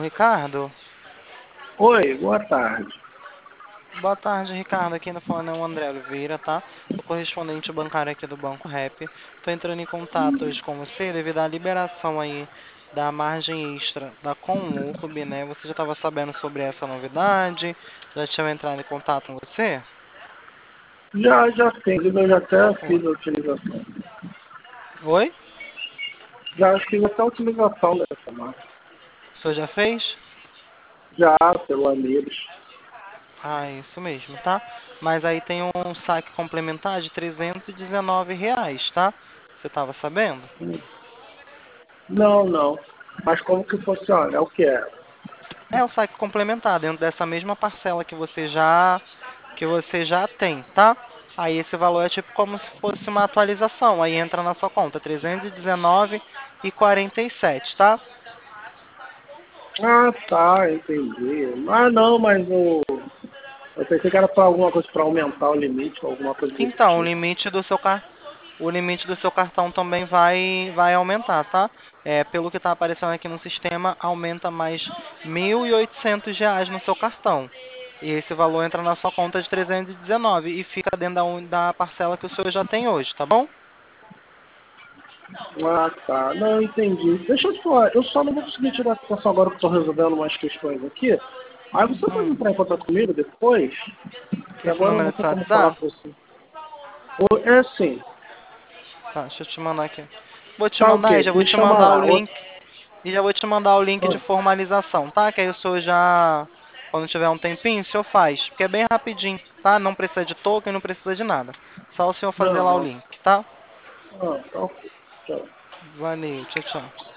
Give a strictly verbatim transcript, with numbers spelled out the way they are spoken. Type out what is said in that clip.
Ricardo? Oi, boa tarde. Boa tarde, Ricardo. Aqui no fone é o André Oliveira, tá? Sou correspondente bancário aqui do Banco Rap. Tô entrando em contato hoje com você devido à liberação aí da margem extra da Conurb, né? Você já estava sabendo sobre essa novidade? Já tinha entrado em contato com você? Já, já tem, eu já até Oi? fiz a utilização. Oi? Já fiz até a utilização dessa marca. O senhor já fez? Já, pelo Amigos. Ah, isso mesmo, tá? Mas aí tem um saque complementar de trezentos e dezenove reais, tá? Você estava sabendo? Hum. Não, não. Mas como que funciona? É o que é? É o saque complementar dentro dessa mesma parcela que você já que você já tem, tá? Aí esse valor é tipo como se fosse uma atualização, aí entra na sua conta trezentos e dezenove e quarenta e sete, tá? Ah, tá, entendi. Ah, não, mas o... eu pensei que era para alguma coisa para aumentar o limite, alguma coisa desse Então, o tipo. limite do seu car... o limite do seu cartão também vai vai aumentar, tá? É, pelo que está aparecendo aqui no sistema, aumenta mais mil e oitocentos reais no seu cartão. E esse valor entra na sua conta de trezentos e dezenove e fica dentro da, un- da parcela que o senhor já tem hoje, tá bom? Ah, tá. Não, entendi. Deixa eu te falar, eu só não vou conseguir tirar a situação agora que estou resolvendo umas questões aqui. Aí você pode Hum, entrar em contato comigo depois? Que esse agora eu não número vou de ter como falar WhatsApp? com você. Ou, é assim, Tá, deixa eu te mandar aqui. Vou te tá o mandar e quê? já vou Me te chama mandar o lá. Ou- link. E já vou te mandar o link de ah, formalização, tá? Que aí o senhor já, quando tiver um tempinho, o senhor faz. Porque é bem rapidinho, tá? Não precisa de token, não precisa de nada. Só o senhor fazer lá o não, link, tá? ah, tá ok. Tchau. Valeu, tchau, tchau.